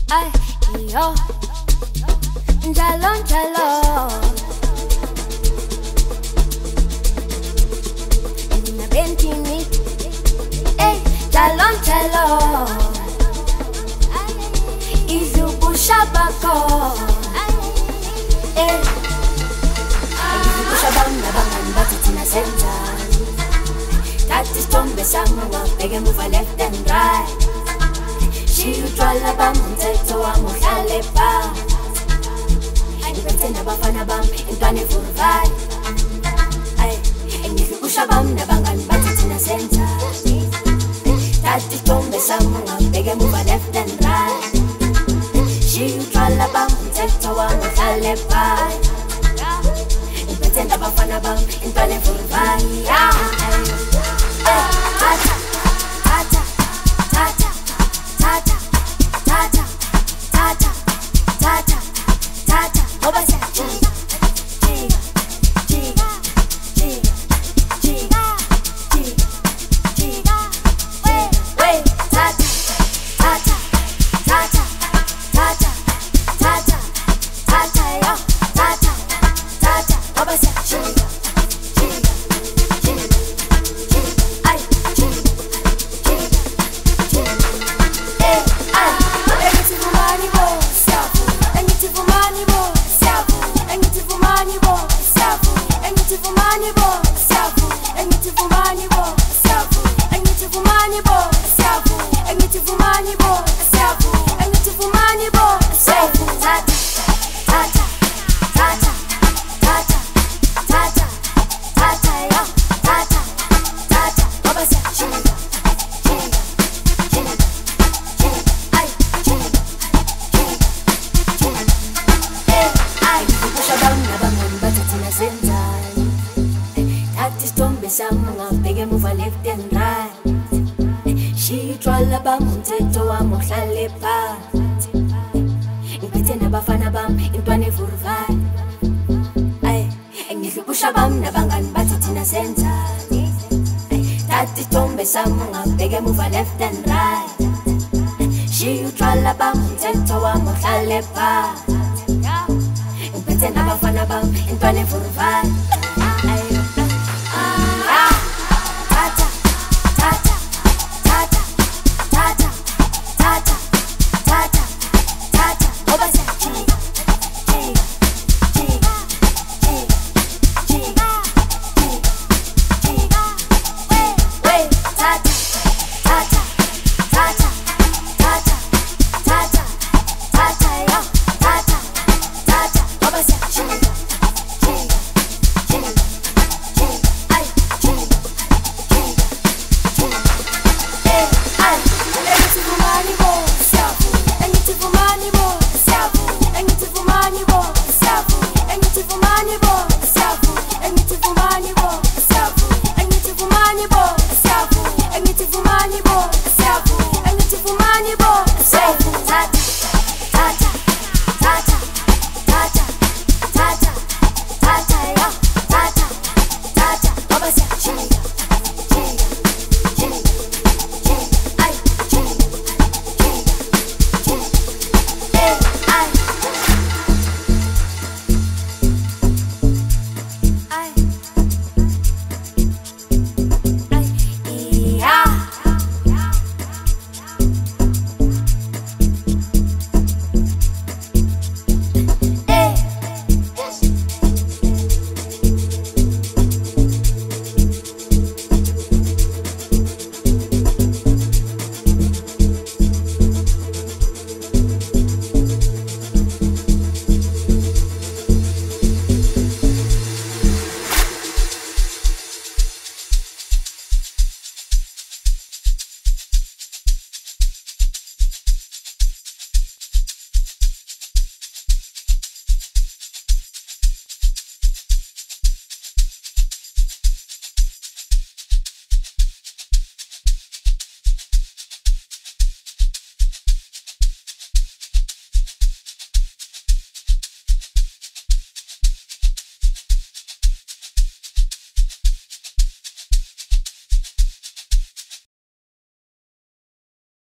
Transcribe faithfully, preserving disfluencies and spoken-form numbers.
Ay, yo, njalo njalo, nina bentini, eh, njalo njalo, izubusha bako, eh, izubusha banga banga bathi thina senzani, thathi isithombe sami ungabheke emuva left and right. Utshwala bami umthetho wami uhlale phansi, ngiphethe nabafana bami intwana evuruvale. Ayi, ngihlukusha bami nabangani bathi thina senzani, thatha isithombe sami ungabheke emuva left and right. Utshwala bami umthetho wami uhlale phansi, ngiphethe nabafana bami intwana evuruvale. Tata, tata, tata, tata, tata, tata, tata, tata. Oba say jiga, jiga, jiga, jiga, jiga, jiga, jiga. Wait, wait, tata, tata, tata, tata, tata, tata, yo, tata, tata. Oba say jiga, jiga, jiga, jiga. Ay, jiga, jiga, jiga. Eh, ay. Money boy, self. And you for money boy, self. And you for money boy, self. And you for money boy, self. And you for money boy, self. And you for money boy, self. And you for money boy, self. And you for money boy, self. Tata, tata, tata, tata, tata, tata, yo, tata, tata. Oba say jiga, jiga, jiga, jiga, ay, jiga. Ngabheke emuva left and right. Shitshwala bami umthetho wami uhlale phansi, ngiphethe nabafana bami intwana evuruvale. Ayi, ngihlukusha bami nabangani bathi thina senzani, thatha isithombe sami ngabheke emuva left and right. Shitshwala bami umthetho wami uhlale phansi, ngiphethe nabafana bami intwana evuruvale.